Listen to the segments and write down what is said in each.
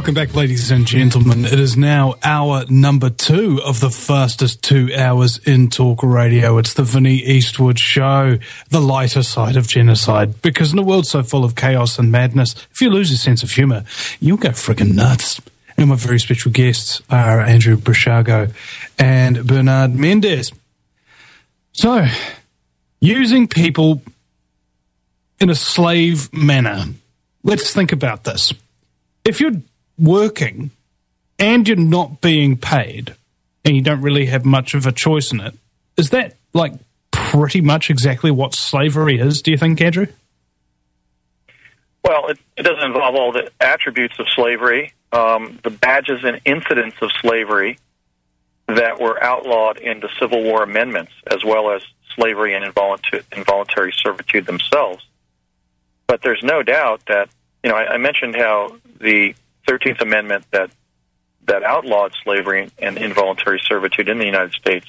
Welcome back, ladies and gentlemen. It is now hour number 2 of the fastest 2 hours in talk radio. It's the Vinnie Eastwood Show, the lighter side of genocide. Because in a world so full of chaos and madness, if you lose your sense of humour, you'll go friggin' nuts. And my very special guests are Andrew Brishago and Bernard Mendez. So, using people in a slave manner. Let's think about this. If you're working and you're not being paid and you don't really have much of a choice in it, is that like pretty much exactly what slavery is, do you think, Andrew? Well, it doesn't involve all the attributes of slavery, the badges and incidents of slavery that were outlawed in the Civil War amendments, as well as slavery and involuntary servitude themselves. But there's no doubt that, I mentioned how the 13th Amendment that outlawed slavery and involuntary servitude in the United States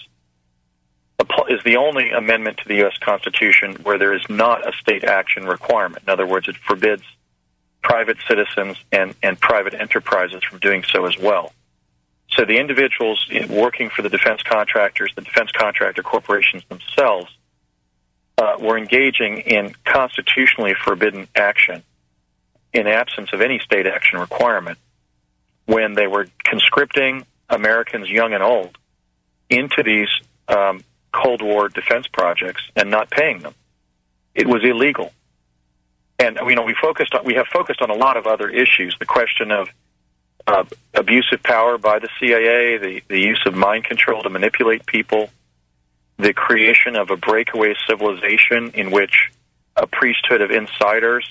is the only amendment to the U.S. Constitution where there is not a state action requirement. In other words, it forbids private citizens and private enterprises from doing so as well. So the individuals working for the defense contractors, the defense contractor corporations themselves, were engaging in constitutionally forbidden action in absence of any state action requirement when they were conscripting Americans young and old into these Cold War defense projects and not paying them. It was illegal. And we have focused on a lot of other issues, the question of abusive power by the CIA, the use of mind control to manipulate people, the creation of a breakaway civilization in which a priesthood of insiders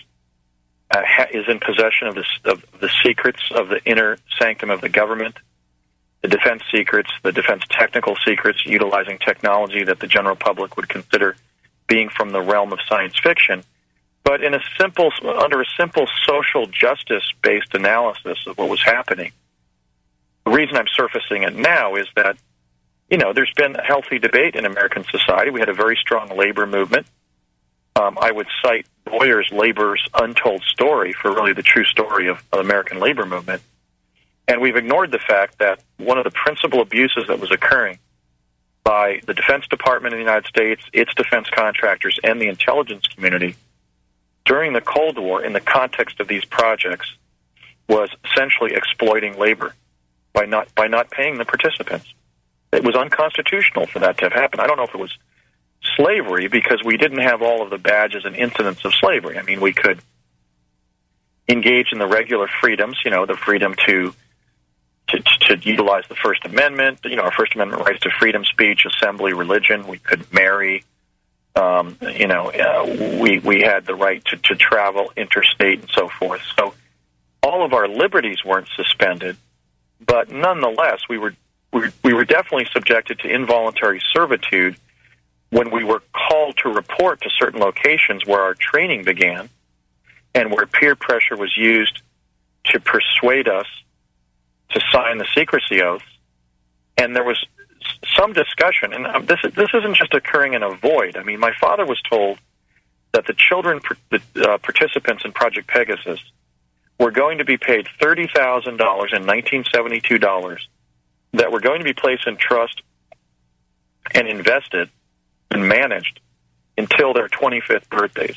is in possession of the secrets of the inner sanctum of the government, the defense secrets, the defense technical secrets, utilizing technology that the general public would consider being from the realm of science fiction, but under a simple social justice-based analysis of what was happening. The reason I'm surfacing it now is that, there's been a healthy debate in American society. We had a very strong labor movement. I would cite Boyer's Labor's Untold Story for really the true story of the American labor movement. And we've ignored the fact that one of the principal abuses that was occurring by the Defense Department of the United States, its defense contractors, and the intelligence community during the Cold War in the context of these projects was essentially exploiting labor by not paying the participants. It was unconstitutional for that to have happened. I don't know if it was slavery because we didn't have all of the badges and incidents of slavery. I mean, we could engage in the regular freedoms, the freedom to utilize the First Amendment, our First Amendment rights to freedom, speech, assembly, religion. We could marry. We had the right to travel interstate and so forth. So all of our liberties weren't suspended, but nonetheless, we were definitely subjected to involuntary servitude when we were called to report to certain locations where our training began and where peer pressure was used to persuade us to sign the secrecy oaths. And there was some discussion, and this isn't just occurring in a void. I mean, my father was told that the participants in Project Pegasus were going to be paid $30,000 in 1972 that were going to be placed in trust and invested and managed until their 25th birthdays,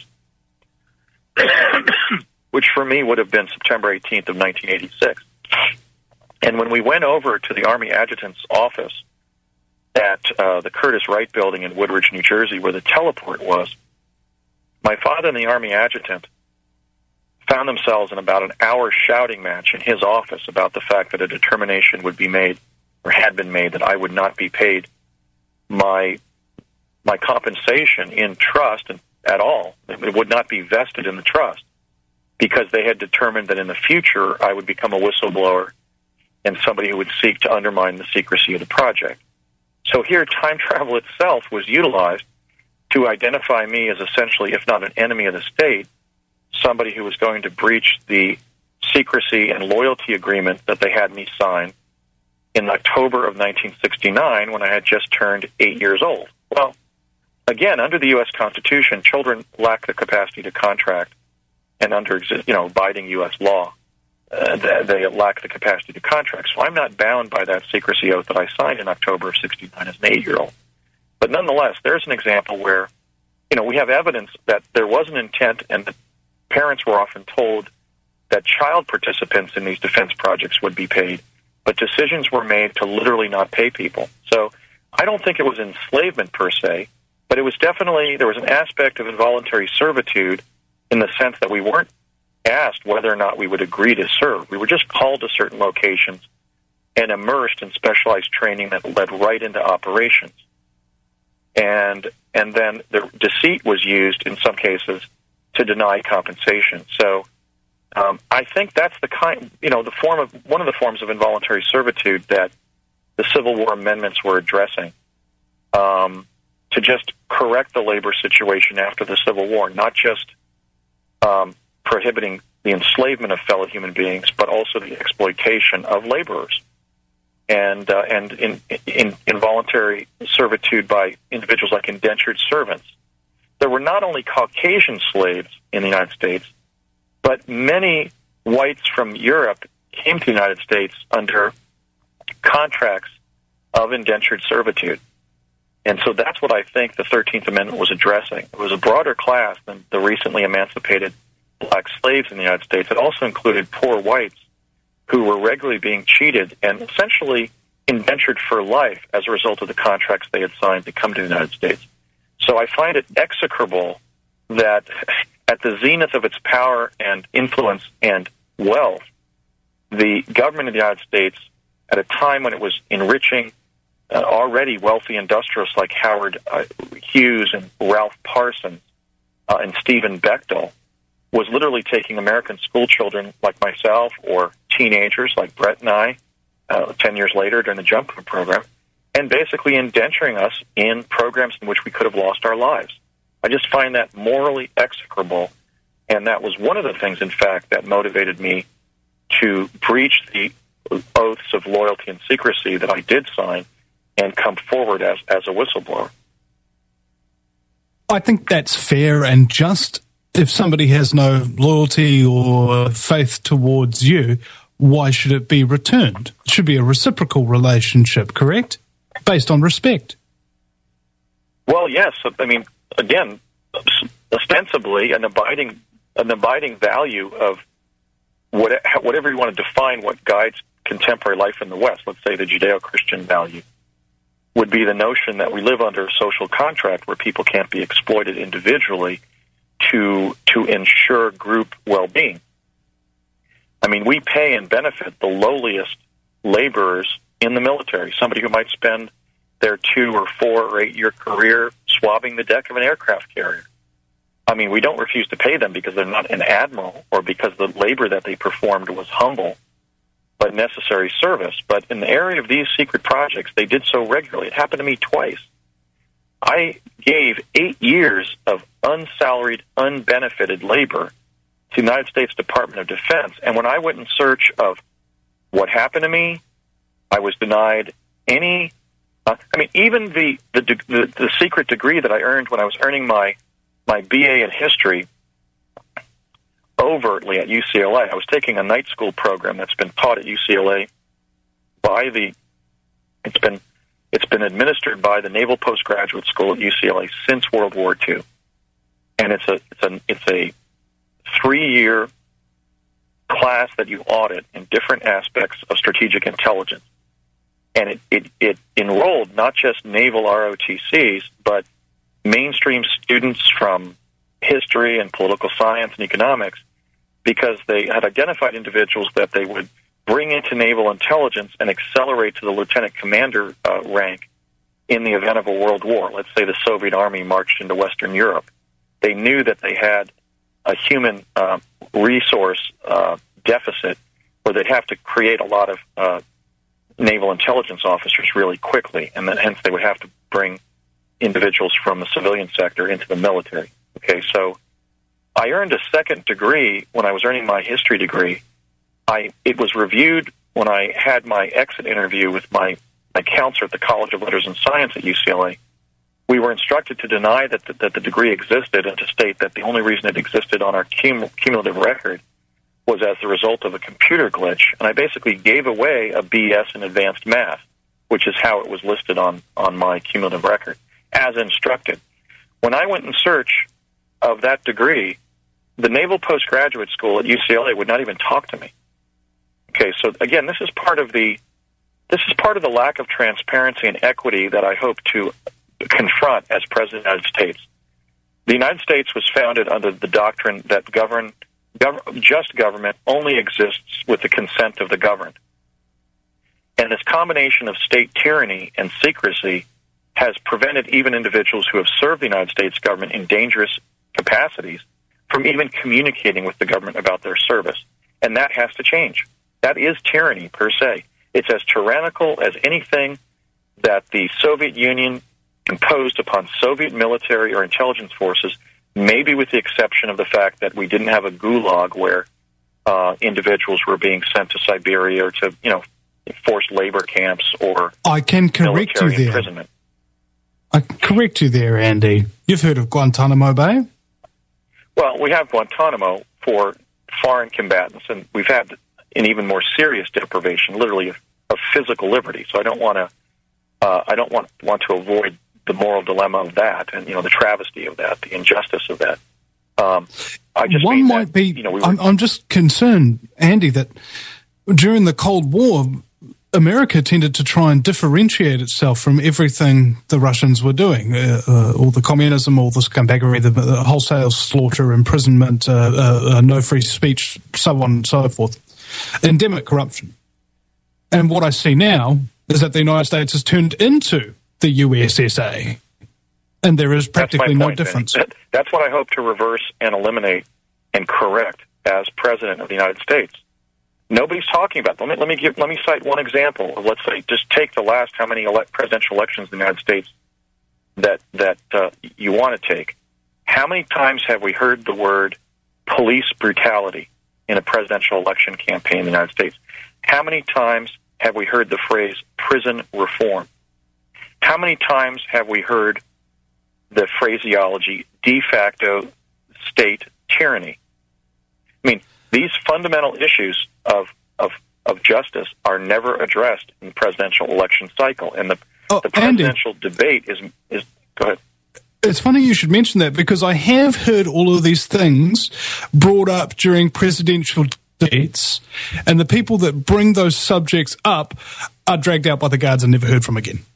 which for me would have been September 18th of 1986. And when we went over to the Army Adjutant's office at the Curtis Wright Building in Woodridge, New Jersey, where the teleport was, my father and the Army Adjutant found themselves in about an hour shouting match in his office about the fact that a determination would be made, or had been made, that I would not be paid my compensation in trust at all. It would not be vested in the trust because they had determined that in the future I would become a whistleblower and somebody who would seek to undermine the secrecy of the project. So here, time travel itself was utilized to identify me as essentially, if not an enemy of the state, somebody who was going to breach the secrecy and loyalty agreement that they had me sign in October of 1969 when I had just turned 8 years old. Well, again, under the U.S. Constitution, children lack the capacity to contract and under abiding U.S. law. they lack the capacity to contract. So I'm not bound by that secrecy oath that I signed in October of '69 as an 8-year-old. But nonetheless, there's an example where, we have evidence that there was an intent, and that parents were often told that child participants in these defense projects would be paid, but decisions were made to literally not pay people. So I don't think it was enslavement per se, but it was definitely, there was an aspect of involuntary servitude in the sense that we weren't asked whether or not we would agree to serve. We were just called to certain locations and immersed in specialized training that led right into operations. And then the deceit was used in some cases to deny compensation. So I think that's the kind, one of the forms of involuntary servitude that the Civil War amendments were addressing, to just correct the labor situation after the Civil War, not just prohibiting the enslavement of fellow human beings, but also the exploitation of laborers, and in involuntary servitude by individuals like indentured servants. There were not only Caucasian slaves in the United States, but many whites from Europe came to the United States under contracts of indentured servitude. And so that's what I think the 13th Amendment was addressing. It was a broader class than the recently emancipated black slaves in the United States. It also included poor whites who were regularly being cheated and essentially indentured for life as a result of the contracts they had signed to come to the United States. So I find it execrable that at the zenith of its power and influence and wealth, the government of the United States, at a time when it was enriching already wealthy industrialists like Howard Hughes and Ralph Parsons and Stephen Bechtel, was literally taking American school children like myself or teenagers like Brett and I 10 years later during the Jump program, and basically indenturing us in programs in which we could have lost our lives. I just find that morally execrable, and that was one of the things, in fact, that motivated me to breach the oaths of loyalty and secrecy that I did sign and come forward as a whistleblower. I think that's fair and just. If somebody has no loyalty or faith towards you, why should it be returned? It should be a reciprocal relationship, correct? Based on respect. Well, yes. I mean, again, ostensibly an abiding value of whatever you want to define what guides contemporary life in the West, let's say the Judeo-Christian value, would be the notion that we live under a social contract where people can't be exploited individually to ensure group well-being. I mean, we pay and benefit the lowliest laborers in the military, somebody who might spend their 2 or 4 or 8-year career swabbing the deck of an aircraft carrier. I mean, we don't refuse to pay them because they're not an admiral or because the labor that they performed was humble but necessary service. But in the area of these secret projects, they did so regularly. It happened to me twice. I gave 8 years of unsalaried, unbenefited labor to the United States Department of Defense, and when I went in search of what happened to me, I was denied any. Even the secret degree that I earned when I was earning my BA in history overtly at UCLA. I was taking a night school program that's been taught at UCLA by it's been administered by the Naval Postgraduate School at UCLA since World War II, and it's a 3-year class that you audit in different aspects of strategic intelligence, and it enrolled not just naval ROTCs but mainstream students from history and political science and economics, because they had identified individuals that they would bring into naval intelligence and accelerate to the lieutenant commander rank in the event of a world war. Let's say the Soviet Army marched into Western Europe. They knew that they had a human resource deficit where they'd have to create a lot of naval intelligence officers really quickly, and then hence they would have to bring individuals from the civilian sector into the military. Okay, so I earned a second degree when I was earning my history degree. It was reviewed when I had my exit interview with my counselor at the College of Letters and Science at UCLA. We were instructed to deny that the degree existed and to state that the only reason it existed on our cumulative record was as the result of a computer glitch, and I basically gave away a BS in advanced math, which is how it was listed on my cumulative record, as instructed. When I went in search of that degree, the Naval Postgraduate School at UCLA would not even talk to me. Okay, so again, this is part of the lack of transparency and equity that I hope to confront as President of the United States. The United States was founded under the doctrine that just government only exists with the consent of the governed. And this combination of state tyranny and secrecy has prevented even individuals who have served the United States government in dangerous capacities from even communicating with the government about their service. And that has to change. That is tyranny per se. It's as tyrannical as anything that the Soviet Union imposed upon Soviet military or intelligence forces, maybe with the exception of the fact that we didn't have a gulag where individuals were being sent to Siberia or to, forced labor camps or I can correct you military there. imprisonment. I correct you there, Andy. You've heard of Guantanamo Bay? Well, we have Guantanamo for foreign combatants, and we've had an even more serious deprivation, literally, of physical liberty. So I don't want to avoid the moral dilemma of that, and the travesty of that, the injustice of that. I just One mean might that, be. I'm just concerned, Andy, that during the Cold War, America tended to try and differentiate itself from everything the Russians were doing, all the communism, all the scumbaggery, the wholesale slaughter, imprisonment, no free speech, so on and so forth, endemic corruption. And what I see now is that the United States has turned into the USSA, and there is practically no difference. That's what I hope to reverse and eliminate and correct as President of the United States. Nobody's talking about them. Let me cite one example. Let's say, just take the last how many presidential elections in the United States that you want to take. How many times have we heard the word police brutality in a presidential election campaign in the United States? How many times have we heard the phrase prison reform? How many times have we heard the phraseology de facto state tyranny? I mean, these fundamental issues of justice are never addressed in the presidential election cycle, and the presidential debate is. Go ahead. It's funny you should mention that, because I have heard all of these things brought up during presidential debates, and the people that bring those subjects up are dragged out by the guards and never heard from again.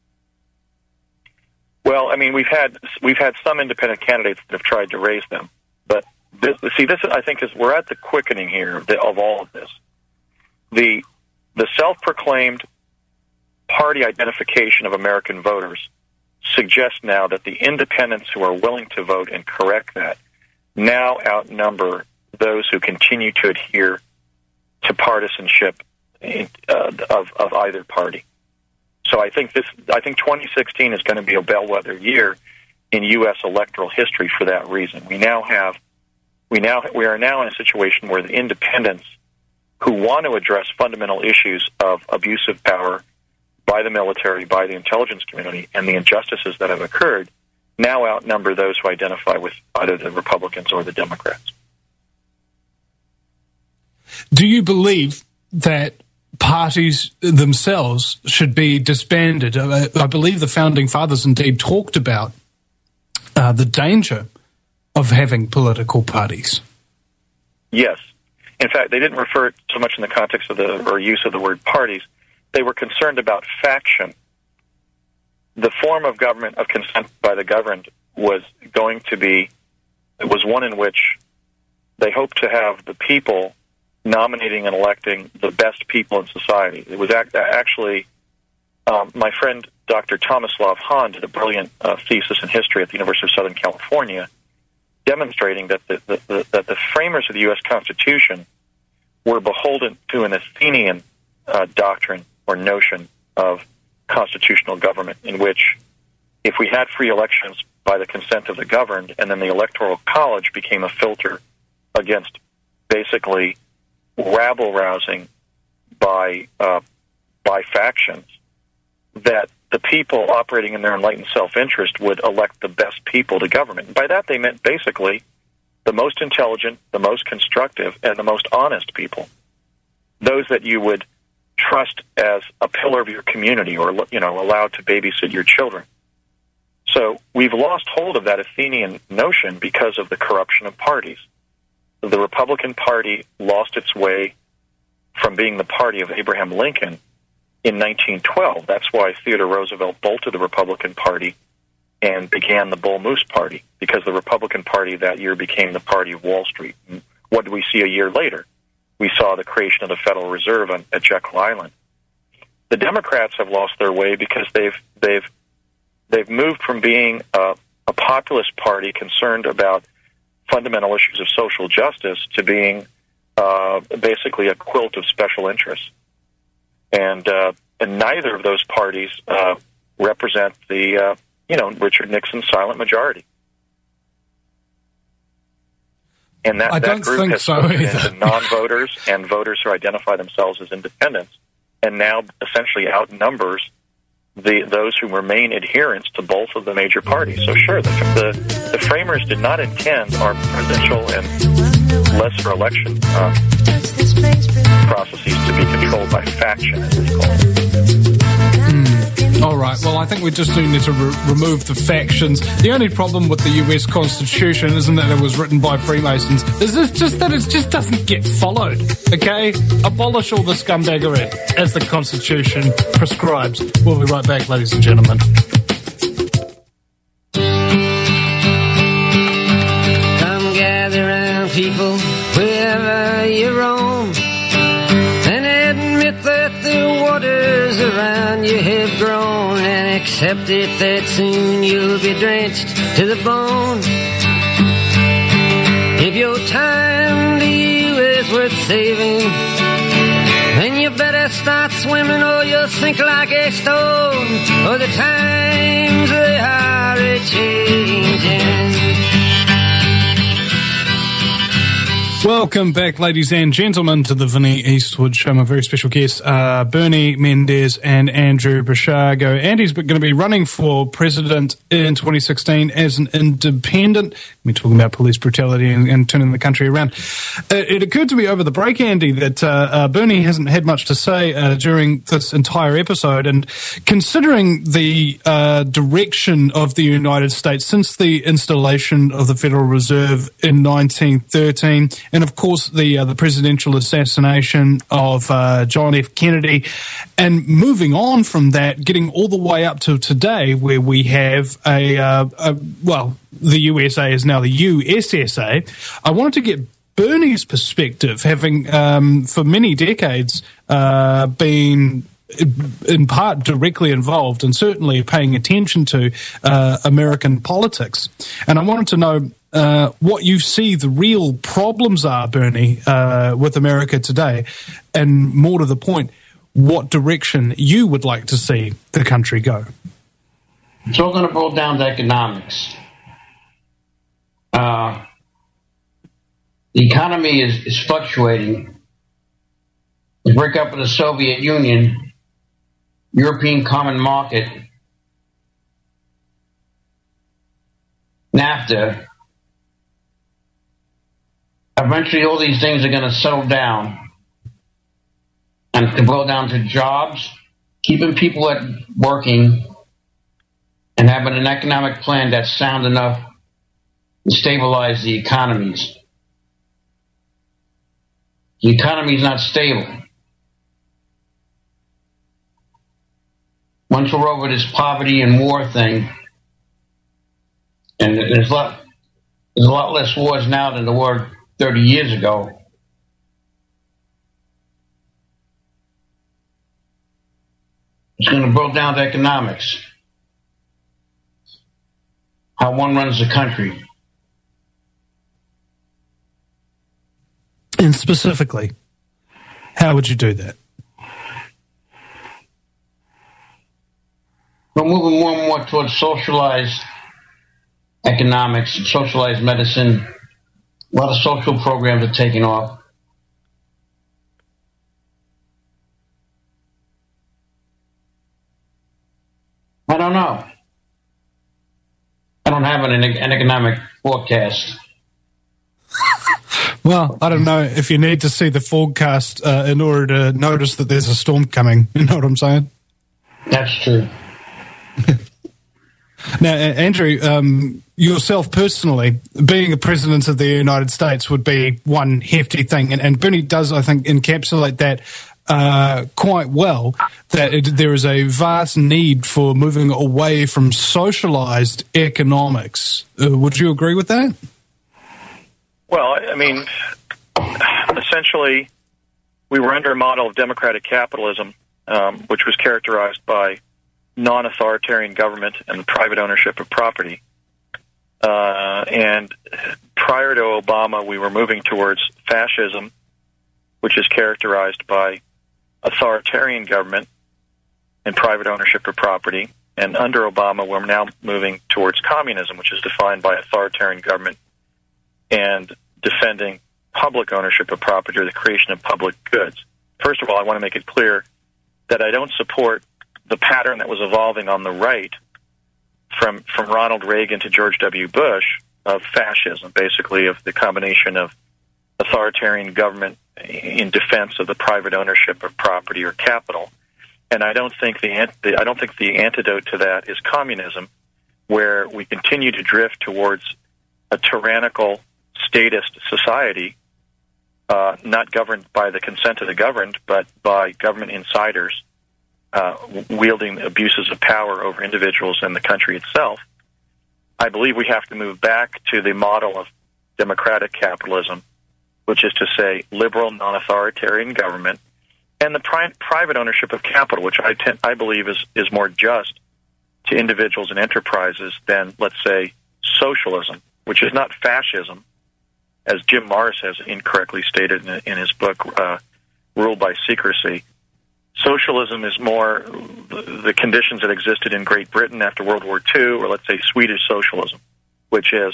Well, I mean, we've had some independent candidates that have tried to raise them, but this I think is we're at the quickening here of all of this. The self-proclaimed party identification of American voters suggests now that the independents who are willing to vote and correct that now outnumber those who continue to adhere to partisanship of either party. So I think 2016 is going to be a bellwether year in U.S. electoral history for that reason. We are now in a situation where the independents who want to address fundamental issues of abuse of power by the military, by the intelligence community, and the injustices that have occurred now outnumber those who identify with either the Republicans or the Democrats. Do you believe that parties themselves should be disbanded? I believe the Founding Fathers indeed talked about the danger of having political parties. Yes. In fact, they didn't refer so much in the context of or use of the word parties. They were concerned about faction. The form of government of consent by the governed was one in which they hoped to have the people nominating and electing the best people in society. It was actually my friend Dr. Tomislav Hahn did a brilliant thesis in history at the University of Southern California, demonstrating that the framers of the U.S. Constitution were beholden to an Athenian doctrine or notion of constitutional government, in which if we had free elections by the consent of the governed, and then the Electoral College became a filter against basically rabble-rousing by factions, that the people operating in their enlightened self-interest would elect the best people to government. And by that they meant basically the most intelligent, the most constructive, and the most honest people. Those that you would trust as a pillar of your community, or allowed to babysit your children. So we've lost hold of that Athenian notion because of the corruption of parties. The Republican Party lost its way from being the party of Abraham Lincoln in 1912. That's why Theodore Roosevelt bolted the Republican Party and began the Bull Moose Party, because the Republican Party that year became the party of Wall Street. And what did we see a year later? We saw the creation of the Federal Reserve at Jekyll Island. The Democrats have lost their way because they've moved from being a populist party concerned about fundamental issues of social justice to being basically a quilt of special interests. And neither of those parties represent the Richard Nixon's silent majority. And that group has spoken into non-voters and voters who identify themselves as independents, and now essentially outnumbers those who remain adherents to both of the major parties. So sure, the framers did not intend our presidential and lesser election processes to be controlled by faction, as it's called. All right, well, I think we just do need to remove the factions. The only problem with the US Constitution isn't that it was written by Freemasons. It's just that it just doesn't get followed, okay? Abolish all the scumbaggery as the Constitution prescribes. We'll be right back, ladies and gentlemen. Come gather round, people, wherever you roam, and admit that the waters around you have grown, and accept it that soon you'll be drenched to the bone. If your time to you is worth saving, then you better start swimming or you'll sink like a stone, or the times they are a-changing. Welcome back, ladies and gentlemen, to the Vinnie Eastwood Show. My very special guests are Bernie Mendez and Andrew Basiago. Andy's going to be running for president in 2016 as an independent. We're talking about police brutality and turning the country around. It occurred to me over the break, Andy, that Bernie hasn't had much to say during this entire episode. And considering the direction of the United States since the installation of the Federal Reserve in 1913, and of course the presidential assassination of John F. Kennedy, and moving on from that, getting all the way up to today, where we have the USA is now the USSA. I wanted to get Bernie's perspective, having for many decades been in part directly involved and certainly paying attention to American politics. And I wanted to know what you see the real problems are, Bernie, with America today, and more to the point, what direction you would like to see the country go. It's all going to boil down to economics. The economy is fluctuating. The breakup of the Soviet Union, European Common Market, NAFTA, eventually all these things are going to settle down and to boil down to jobs, keeping people at working, and having an economic plan that's sound enough to stabilize the economies. The economy is not stable. Once we're over this poverty and war thing, and there's a lot less wars now than there were 30 years ago. It's going to boil down to economics. How one runs the country. And specifically, how would you do that? We're moving more and more towards socialized economics and socialized medicine. A lot of social programs are taking off. I don't know. I don't have an economic forecast. Well, I don't know if you need to see the forecast in order to notice that there's a storm coming. You know what I'm saying? That's true. Now, Andrew, yourself personally, being a president of the United States would be one hefty thing. And Bernie does, I think, encapsulate that quite well, that there is a vast need for moving away from socialized economics. Would you agree with that? Well, I mean, essentially, we were under a model of democratic capitalism, which was characterized by non-authoritarian government and private ownership of property. And prior to Obama, we were moving towards fascism, which is characterized by authoritarian government and private ownership of property. And under Obama, we're now moving towards communism, which is defined by authoritarian government and defending public ownership of property or the creation of public goods. First of all, I want to make it clear that I don't support the pattern that was evolving on the right from Ronald Reagan to George W. Bush of fascism, basically of the combination of authoritarian government in defense of the private ownership of property or capital. And I don't think the antidote to that is communism, where we continue to drift towards a tyrannical statist society, not governed by the consent of the governed, but by government insiders wielding abuses of power over individuals and the country itself. I believe we have to move back to the model of democratic capitalism, which is to say liberal, non-authoritarian government, and the private ownership of capital, which I believe is more just to individuals and enterprises than, let's say, socialism, which is not fascism, as Jim Marrs has incorrectly stated in his book, Rule by Secrecy. Socialism is more the conditions that existed in Great Britain after World War II, or let's say Swedish socialism, which is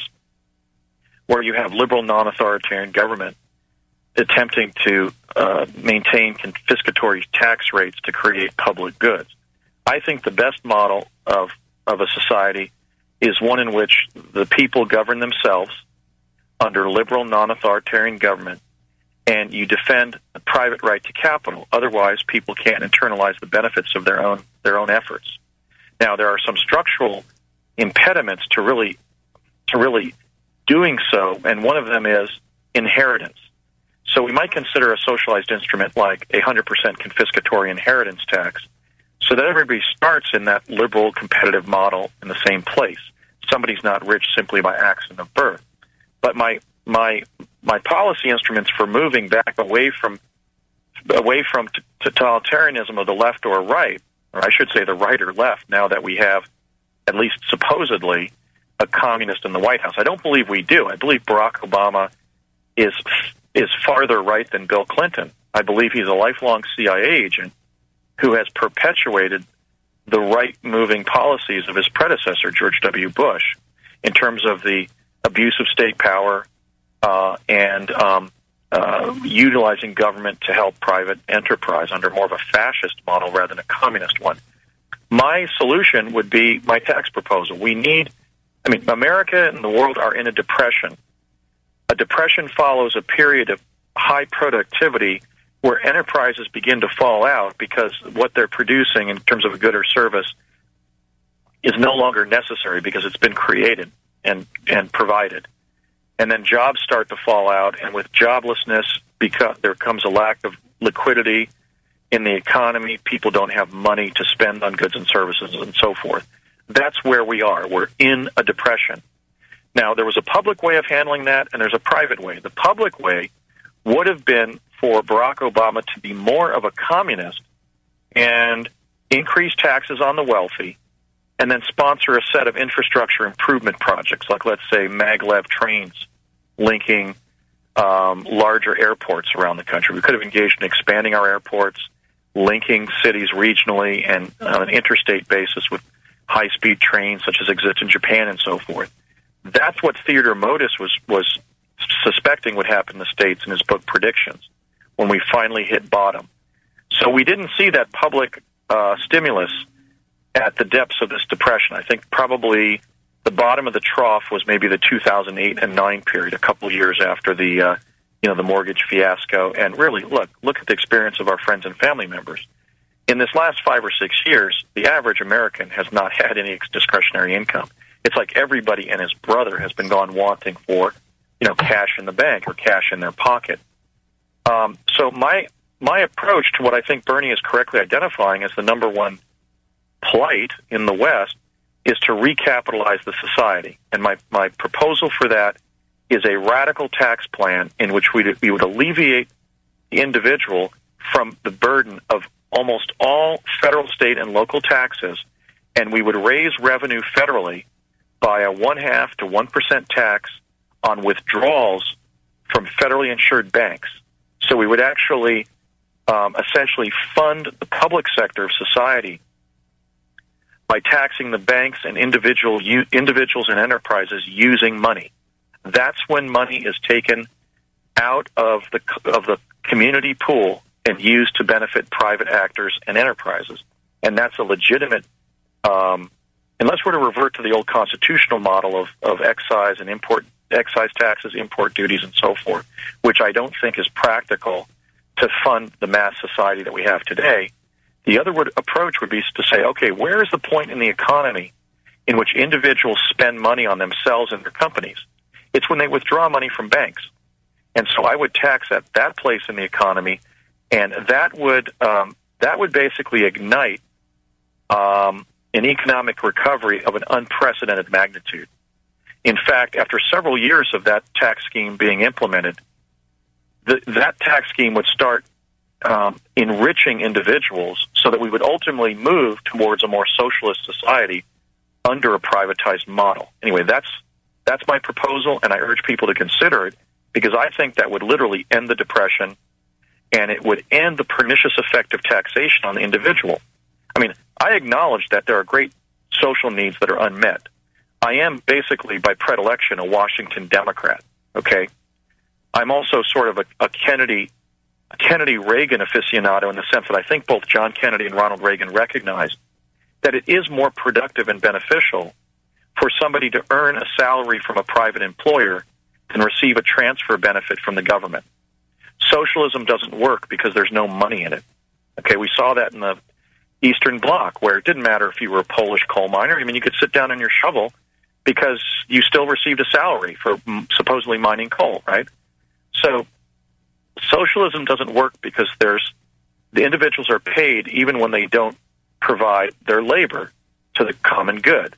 where you have liberal, non-authoritarian government attempting to maintain confiscatory tax rates to create public goods. I think the best model of a society is one in which the people govern themselves under liberal, non-authoritarian government, and you defend a private right to capital. Otherwise, people can't internalize the benefits of their own efforts. Now, there are some structural impediments to really doing so, and one of them is inheritance. So we might consider a socialized instrument like a 100% confiscatory inheritance tax, so that everybody starts in that liberal competitive model in the same place. Somebody's not rich simply by accident of birth. But my policy instruments for moving back away from totalitarianism of the left or right, or I should say the right or left, now that we have at least supposedly a communist in the White House. I don't believe we do. I believe Barack Obama is farther right than Bill Clinton. I believe he's a lifelong CIA agent who has perpetuated the right-moving policies of his predecessor, George W. Bush, in terms of the abuse of state power and utilizing government to help private enterprise under more of a fascist model rather than a communist one. My solution would be my tax proposal. America and the world are in a depression. A depression follows a period of high productivity where enterprises begin to fall out because what they're producing in terms of a good or service is no longer necessary because it's been created and provided. And then jobs start to fall out, and with joblessness, there comes a lack of liquidity in the economy. People don't have money to spend on goods and services and so forth. That's where we are. We're in a depression. Now, there was a public way of handling that, and there's a private way. The public way would have been for Barack Obama to be more of a communist and increase taxes on the wealthy, and then sponsor a set of infrastructure improvement projects, like, let's say, maglev trains linking larger airports around the country. We could have engaged in expanding our airports, linking cities regionally and on an interstate basis with high-speed trains such as exist in Japan and so forth. That's what Theodore Modis was suspecting would happen in the States in his book Predictions when we finally hit bottom. So we didn't see that public stimulus at the depths of this depression. I think probably the bottom of the trough was maybe the 2008 and 9 period, a couple of years after the the mortgage fiasco. And really, look at the experience of our friends and family members. In this last 5 or 6 years, the average American has not had any discretionary income. It's like everybody and his brother has been gone wanting for, cash in the bank or cash in their pocket. So my approach to what I think Bernie is correctly identifying as the number one plight in the West is to recapitalize the society. And my proposal for that is a radical tax plan in which we would alleviate the individual from the burden of almost all federal, state, and local taxes, and we would raise revenue federally by a 0.5% to 1% tax on withdrawals from federally insured banks. So we would actually essentially fund the public sector of society by taxing the banks and individuals and enterprises using money. That's when money is taken out of the community pool and used to benefit private actors and enterprises. And that's a legitimate, unless we're to revert to the old constitutional model of excise and excise taxes, import duties, and so forth, which I don't think is practical to fund the mass society that we have today. The other approach would be to say, okay, where is the point in the economy in which individuals spend money on themselves and their companies? It's when they withdraw money from banks. And so I would tax at that place in the economy, and that would basically ignite an economic recovery of an unprecedented magnitude. In fact, after several years of that tax scheme being implemented, that tax scheme would start enriching individuals so that we would ultimately move towards a more socialist society under a privatized model. Anyway, that's my proposal, and I urge people to consider it, because I think that would literally end the Depression, and it would end the pernicious effect of taxation on the individual. I mean, I acknowledge that there are great social needs that are unmet. I am basically, by predilection, a Washington Democrat, okay? I'm also sort of a Kennedy-Reagan aficionado in the sense that I think both John Kennedy and Ronald Reagan recognized that it is more productive and beneficial for somebody to earn a salary from a private employer than receive a transfer benefit from the government. Socialism doesn't work because there's no money in it. Okay, we saw that in the Eastern Bloc, where it didn't matter if you were a Polish coal miner. I mean, you could sit down on your shovel because you still received a salary for supposedly mining coal, right? So socialism doesn't work because the individuals are paid even when they don't provide their labor to the common good.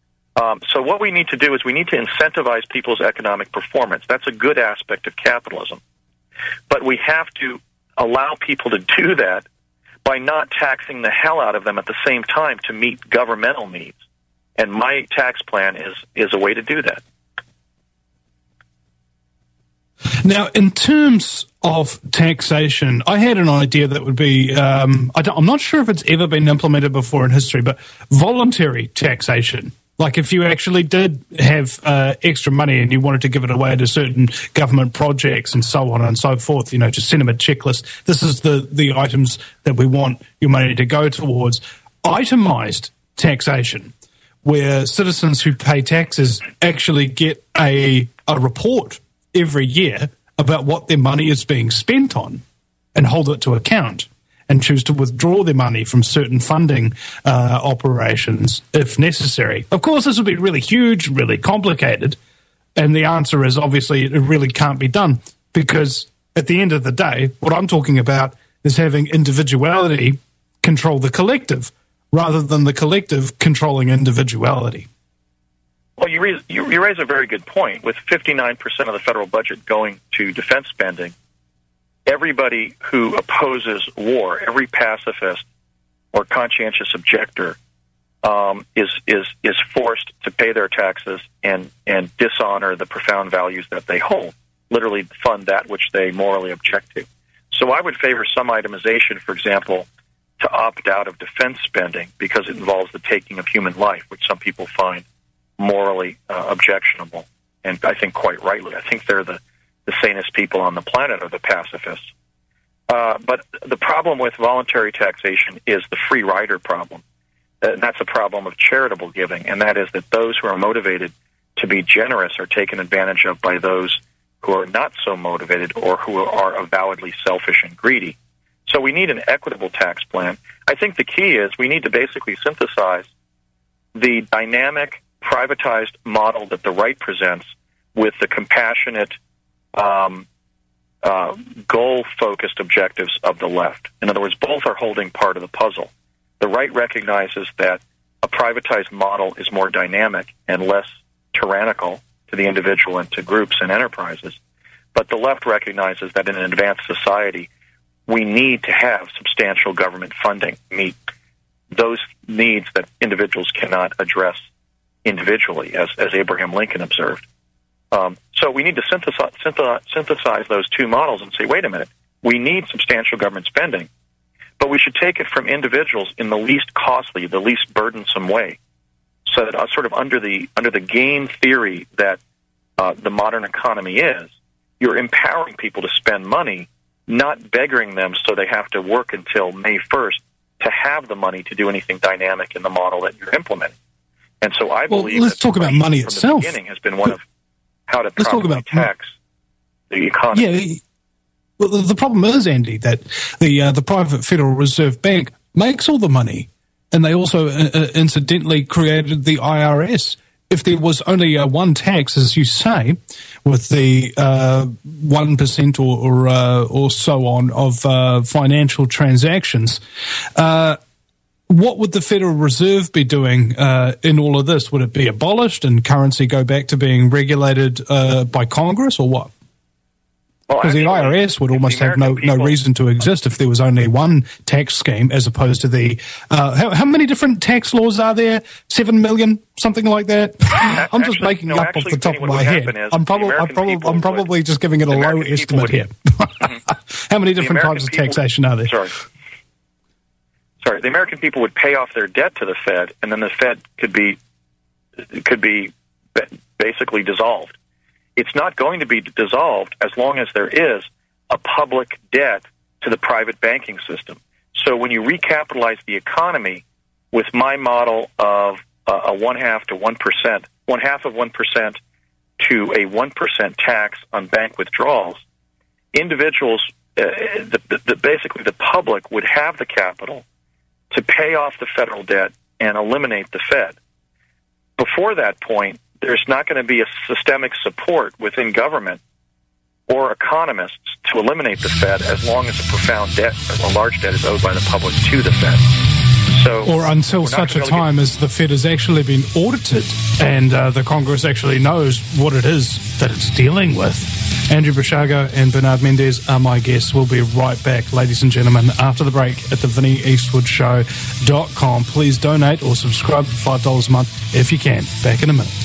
So what we need to do is we need to incentivize people's economic performance. That's a good aspect of capitalism. But we have to allow people to do that by not taxing the hell out of them at the same time to meet governmental needs. And my tax plan is a way to do that. Now, in terms of taxation, I had an idea that would be, I'm not sure if it's ever been implemented before in history, but voluntary taxation. Like if you actually did have extra money and you wanted to give it away to certain government projects and so on and so forth, just send them a checklist. This is the items that we want your money to go towards. Itemized taxation, where citizens who pay taxes actually get a report every year about what their money is being spent on and hold it to account and choose to withdraw their money from certain funding operations if necessary. Of course, this would be really huge, really complicated, and the answer is obviously it really can't be done, because at the end of the day, what I'm talking about is having individuality control the collective rather than the collective controlling individuality. Well, you raise a very good point. With 59% of the federal budget going to defense spending, everybody who opposes war, every pacifist or conscientious objector, is forced to pay their taxes and dishonor the profound values that they hold, literally fund that which they morally object to. So I would favor some itemization, for example, to opt out of defense spending because it involves the taking of human life, which some people find morally objectionable, and I think quite rightly. I think they're the sanest people on the planet are the pacifists. But the problem with voluntary taxation is the free rider problem. And that's a problem of charitable giving, and that is that those who are motivated to be generous are taken advantage of by those who are not so motivated or who are avowedly selfish and greedy. So we need an equitable tax plan. I think the key is we need to basically synthesize the dynamic, privatized model that the right presents with the compassionate, goal-focused objectives of the left. In other words, both are holding part of the puzzle. The right recognizes that a privatized model is more dynamic and less tyrannical to the individual and to groups and enterprises. But the left recognizes that in an advanced society, we need to have substantial government funding to meet those needs that individuals cannot address individually, as Abraham Lincoln observed. So we need to synthesize those two models and say, wait a minute, we need substantial government spending, but we should take it from individuals in the least costly, the least burdensome way, so that sort of under the game theory that the modern economy is, you're empowering people to spend money, not beggaring them so they have to work until May 1st to have the money to do anything dynamic in the model that you're implementing. And so I believe let's talk about money from itself. The beginning has been one of how to properly tax the economy. Yeah. Well, the problem is, Andy, that the private Federal Reserve Bank makes all the money, and they also incidentally created the IRS. If there was only one tax, as you say, with the 1% or so on of financial transactions, what would the Federal Reserve be doing in all of this? Would it be abolished and currency go back to being regulated by Congress, or what? Because the IRS would almost have no reason to exist if there was only one tax scheme, as opposed to the how many different tax laws are there? 7 million, something like that. I'm just making up off the top of my head. I'm probably just giving it a low estimate here. How many different types of taxation are there? Sorry, the American people would pay off their debt to the Fed, and then the Fed could be basically dissolved. It's not going to be dissolved as long as there is a public debt to the private banking system. So when you recapitalize the economy with my model of a 1/2 of 1% to a 1% tax on bank withdrawals, individuals, basically the public, would have the capital to pay off the federal debt and eliminate the Fed. Before that point, there's not going to be a systemic support within government or economists to eliminate the Fed as long as a large debt is owed by the public to the Fed. So, or until such a time as the Fed has actually been audited and the Congress actually knows what it is that it's dealing with. Andrew Basiago and Bernard Mendez are my guests. We'll be right back, ladies and gentlemen, after the break at the VinnyEastwoodShow.com. Please donate or subscribe for $5 a month if you can. Back in a minute.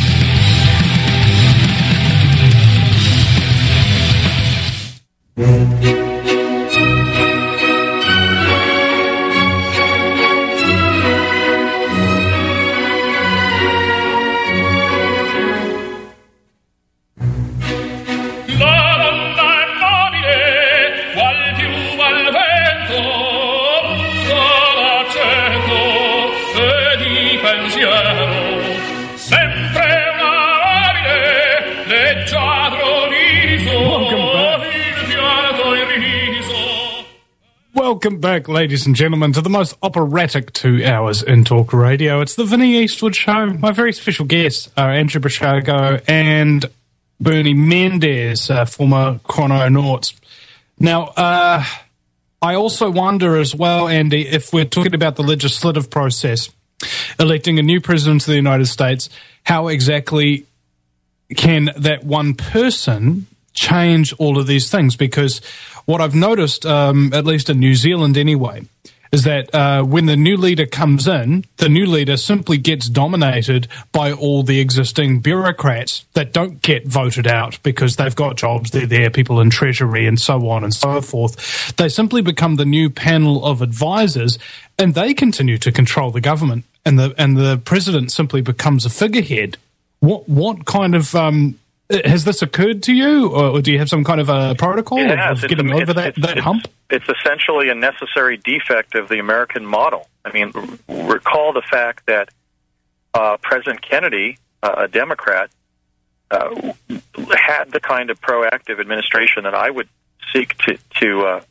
Welcome back, ladies and gentlemen, to the most operatic 2 hours in talk radio. It's the Vinny Eastwood Show. My very special guests are Andrew Basiago and Bernie Mendez, former chrononauts. Now, I also wonder as well, Andy, if we're talking about the legislative process, electing a new president of the United States, how exactly can that one person change all of these things? Because what I've noticed, at least in New Zealand anyway, is that when the new leader comes in, the new leader simply gets dominated by all the existing bureaucrats that don't get voted out because they've got jobs, they're there, people in Treasury and so on and so forth. They simply become the new panel of advisors, and they continue to control the government, and the president simply becomes a figurehead. What kind of has this occurred to you, or do you have some kind of a protocol of getting over that hump? It's essentially a necessary defect of the American model. I mean, recall the fact that President Kennedy, a Democrat, had the kind of proactive administration that I would seek to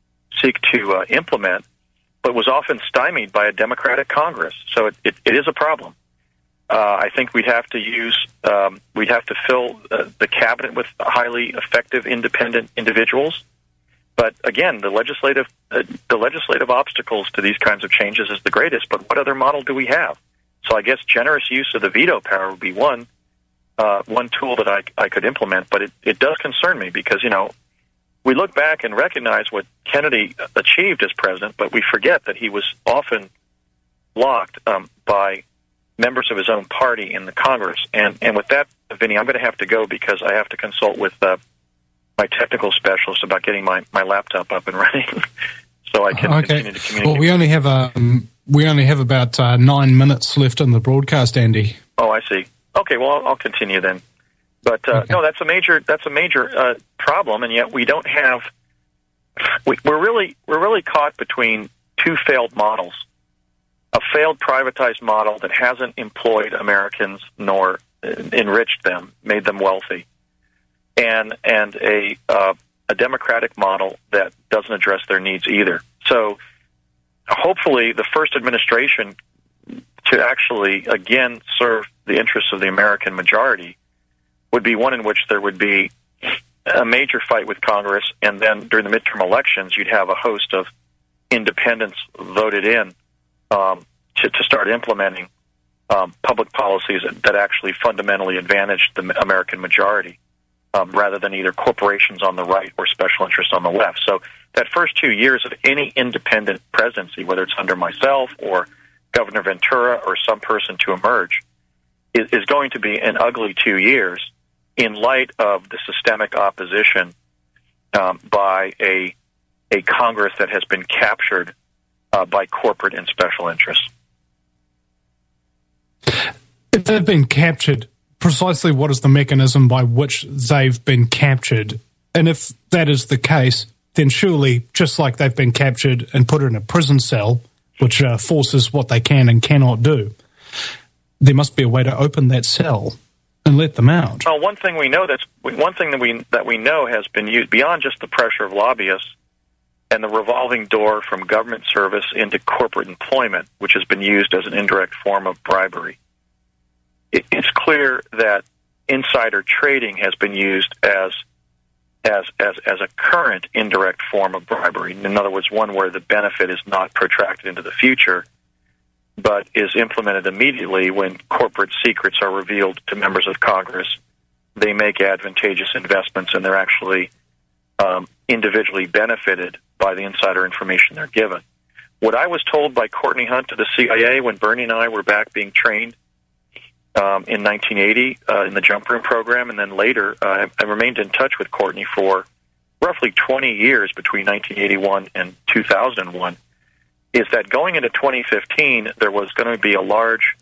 implement, but was often stymied by a Democratic Congress. So it is a problem. I think we'd have to fill the cabinet with highly effective, independent individuals. But again, the legislative obstacles to these kinds of changes is the greatest. But what other model do we have? So I guess generous use of the veto power would be one tool that I could implement. But it does concern me because, we look back and recognize what Kennedy achieved as president, but we forget that he was often blocked by members of his own party in the Congress. And with that, Vinny, I'm going to have to go because I have to consult with my technical specialist about getting my laptop up and running so I can continue to communicate. Well, we only have about 9 minutes left in the broadcast, Andy. Oh, I see. Okay, well, I'll continue then. But no, that's a major problem, and yet we don't have. We're really caught between two failed models: a failed privatized model that hasn't employed Americans nor enriched them, made them wealthy, and a democratic model that doesn't address their needs either. So, hopefully, the first administration to actually again serve the interests of the American majority would be one in which there would be a major fight with Congress, and then during the midterm elections, you'd have a host of independents voted in to start implementing public policies that actually fundamentally advantage the American majority, rather than either corporations on the right or special interests on the left. So that first 2 years of any independent presidency, whether it's under myself or Governor Ventura or some person to emerge, is going to be an ugly 2 years in light of the systemic opposition by a Congress that has been captured by corporate and special interests. If they've been captured, precisely what is the mechanism by which they've been captured? And if that is the case, then surely, just like they've been captured and put in a prison cell, which forces what they can and cannot do, there must be a way to open that cell and let them out. Well, one thing that we know has been used beyond just the pressure of lobbyists and the revolving door from government service into corporate employment, which has been used as an indirect form of bribery. It's clear that insider trading has been used as a current indirect form of bribery. In other words, one where the benefit is not protracted into the future, but is implemented immediately when corporate secrets are revealed to members of Congress. They make advantageous investments, and they're actually individually benefited by the insider information they're given. What I was told by Courtney Hunt to the CIA when Bernie and I were back being trained in 1980 in the Jump Room program, and then later I remained in touch with Courtney for roughly 20 years between 1981 and 2001, is that going into 2015, there was going to be a large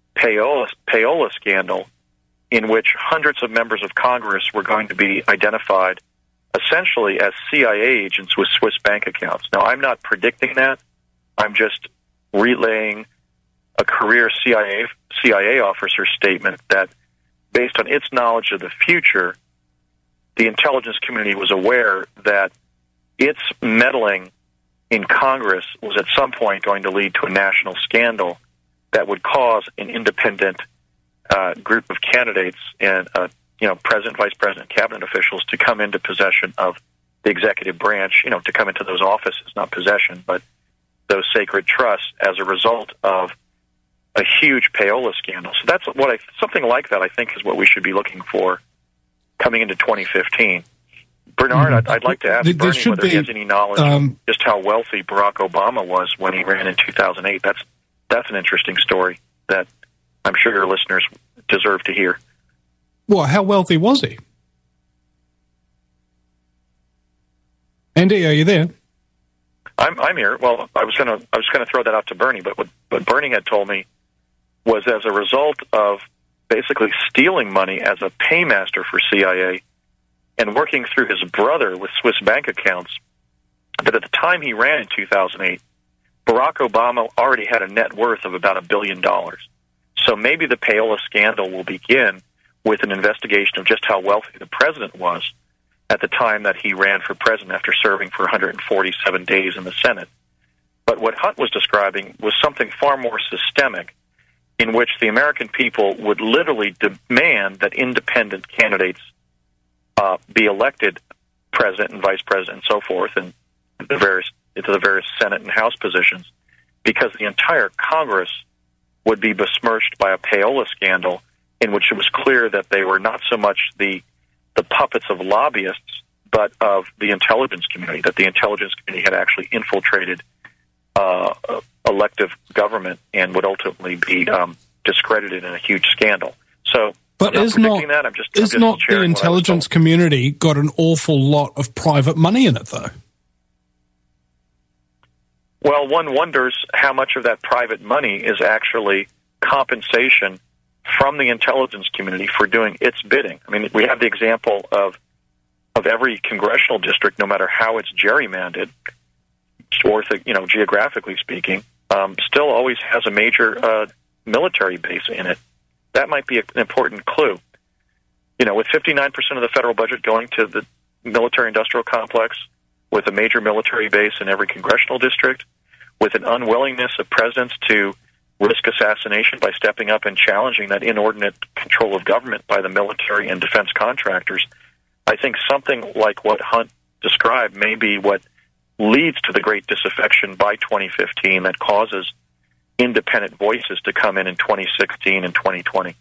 payola scandal in which hundreds of members of Congress were going to be identified essentially as CIA agents with Swiss bank accounts. Now, I'm not predicting that. I'm just relaying a career CIA officer's statement that, based on its knowledge of the future, the intelligence community was aware that its meddling in Congress was at some point going to lead to a national scandal that would cause an independent group of candidates and president, vice president, cabinet officials to come into possession of the executive branch, to come into those offices, not possession, but those sacred trusts as a result of a huge payola scandal. So that's something like that, I think, is what we should be looking for coming into 2015. Bernard, I'd like to ask Bernie whether he has any knowledge of just how wealthy Barack Obama was when he ran in 2008. That's an interesting story that I'm sure your listeners deserve to hear. Well, how wealthy was he? Andy, are you there? I'm here. Well, I was gonna throw that out to Bernie, but what Bernie had told me was as a result of basically stealing money as a paymaster for CIA and working through his brother with Swiss bank accounts, that at the time he ran in 2008, Barack Obama already had a net worth of about $1 billion. So maybe the payola scandal will begin with an investigation of just how wealthy the president was at the time that he ran for president after serving for 147 days in the Senate. But what Hunt was describing was something far more systemic, in which the American people would literally demand that independent candidates be elected president and vice president and so forth, and into the various Senate and House positions, because the entire Congress would be besmirched by a payola scandal in which it was clear that they were not so much the puppets of lobbyists, but of the intelligence community, that the intelligence community had actually infiltrated elective government and would ultimately be discredited in a huge scandal. So, but is not the intelligence community got an awful lot of private money in it, though? Well, one wonders how much of that private money is actually compensation from the intelligence community for doing its bidding. I mean, we have the example of every congressional district, no matter how it's gerrymandered, or geographically speaking, still always has a major military base in it. That might be an important clue. With 59% of the federal budget going to the military-industrial complex, with a major military base in every congressional district, with an unwillingness of presidents to risk assassination by stepping up and challenging that inordinate control of government by the military and defense contractors, I think something like what Hunt described may be what leads to the great disaffection by 2015 that causes independent voices to come in 2016 and 2020.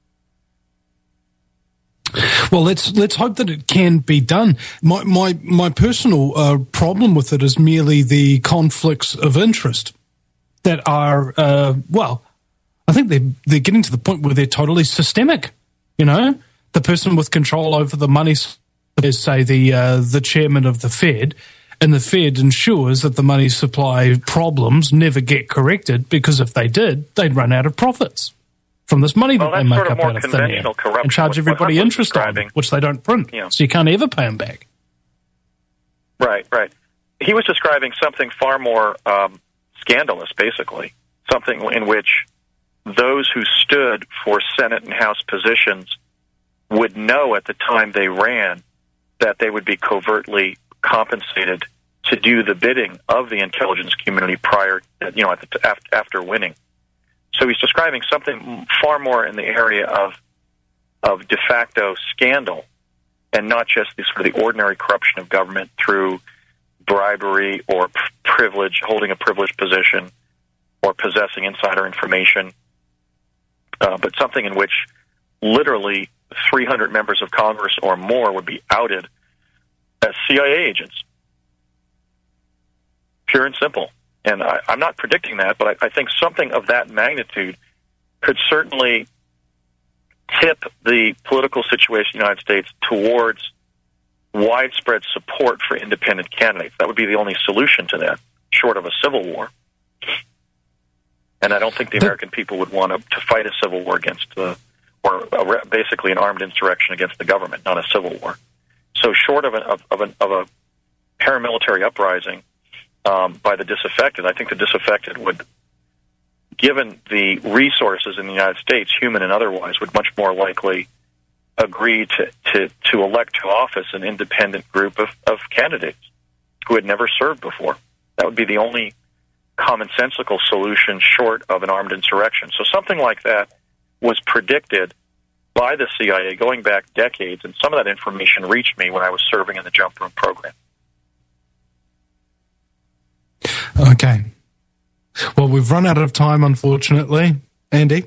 Well, let's hope that it can be done. My personal problem with it is merely the conflicts of interest that are I think they're getting to the point where they're totally systemic. The person with control over the money is, say, the chairman of the Fed, and the Fed ensures that the money supply problems never get corrected, because if they did, they'd run out of profits from this money that they make up out of thin air and charge everybody interest on it, which they don't print, so you can't ever pay them back. Right. He was describing something far more scandalous, basically, something in which those who stood for Senate and House positions would know at the time they ran that they would be covertly compensated to do the bidding of the intelligence community after winning. So he's describing something far more in the area of de facto scandal, and not just the ordinary corruption of government through bribery or privilege, holding a privileged position, or possessing insider information, but something in which literally 300 members of Congress or more would be outed as CIA agents. Pure and simple. And I'm not predicting that, but I think something of that magnitude could certainly tip the political situation in the United States towards widespread support for independent candidates. That would be the only solution to that, short of a civil war. And I don't think the American people would want to fight a civil war against basically an armed insurrection against the government, not a civil war. So short of a paramilitary uprising by the disaffected, I think the disaffected would, given the resources in the United States, human and otherwise, would much more likely agree to elect to office an independent group of candidates who had never served before. That would be the only commonsensical solution short of an armed insurrection. So something like that was predicted by the CIA going back decades, and some of that information reached me when I was serving in the Jump Room program. Okay. Well, we've run out of time, unfortunately, Andy.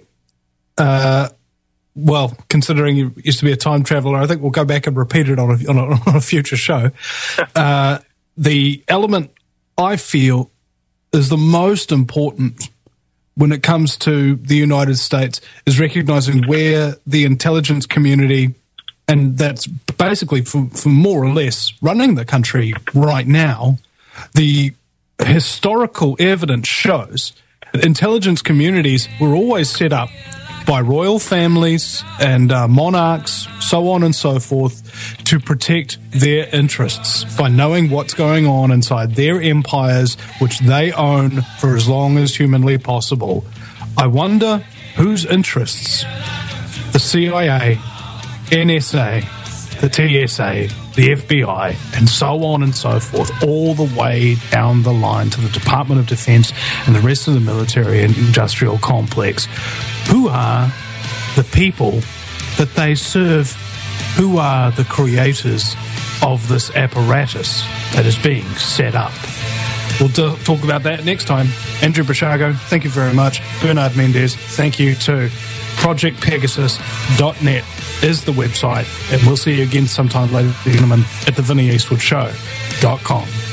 Well, considering you used to be a time traveler, I think we'll go back and repeat it on a future show. The element I feel is the most important when it comes to the United States is recognizing where the intelligence community, and that's basically for more or less running the country right now, the historical evidence shows that intelligence communities were always set up by royal families and monarchs, so on and so forth, to protect their interests by knowing what's going on inside their empires, which they own for as long as humanly possible. I wonder whose interests the CIA NSA, the TSA, the FBI, and so on and so forth, all the way down the line to the Department of Defense and the rest of the military and industrial complex. Who are the people that they serve? Who are the creators of this apparatus that is being set up? We'll talk about that next time. Andrew Basiago, thank you very much. Bernard Mendez, thank you too. ProjectPegasus.net is the website, and we'll see you again sometime later, gentlemen, at the VinnyEastwoodShow.com.